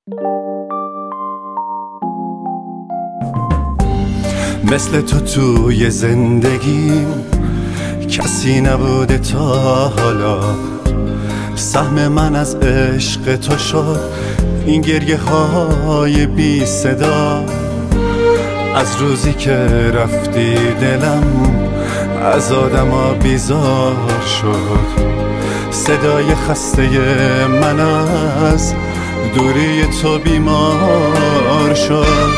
مثل تو توی زندگیم کسی نبوده تا حالا. سهم من از عشق تو شد این گریه های بی صدا. از روزی که رفتی دلم از آدما بیزار شد. صدای خسته من از دوری تو بیمار شد.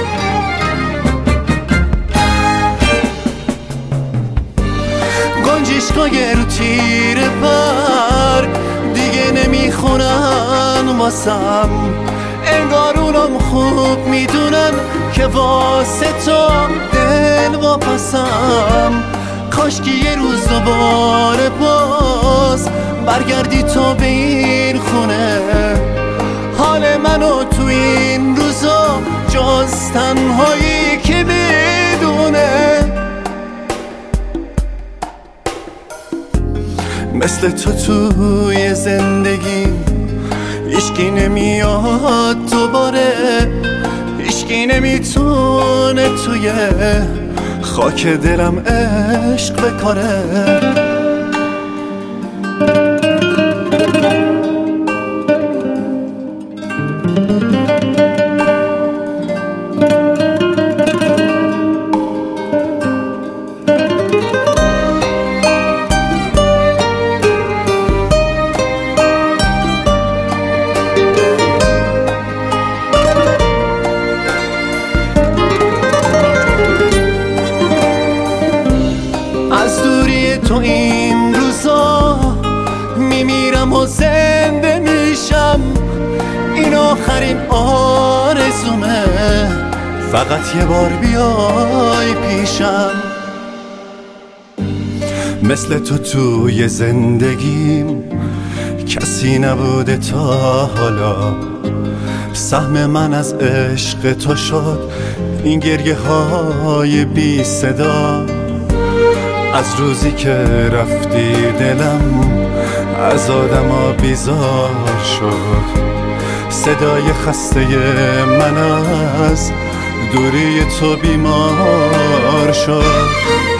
گنجشکای رو تیر پر دیگه نمیخونن واسم. انگار اونم خوب میدونن که واسه تو دل واپسم. کاشکی یه روز دوباره باز برگردی تو به این خونه. حال منو تو این روزا جز تنهایی که بدونه. مثل تو توی زندگیم هیچکی نمیاد دوباره. هیچکی نمیتونه توی خاک دلم عشق بکاره. تو این روزا میمیرم و زنده میشم. این آخرین آرزومه فقط یه بار بیای پیشم. مثل تو توی زندگیم کسی نبوده تا حالا. سهم من از عشق تو شد این گریه های بی صدا. از روزی که رفتی دلم از آدما بیزار شد. صدای خسته من از دوری تو بیمار شد.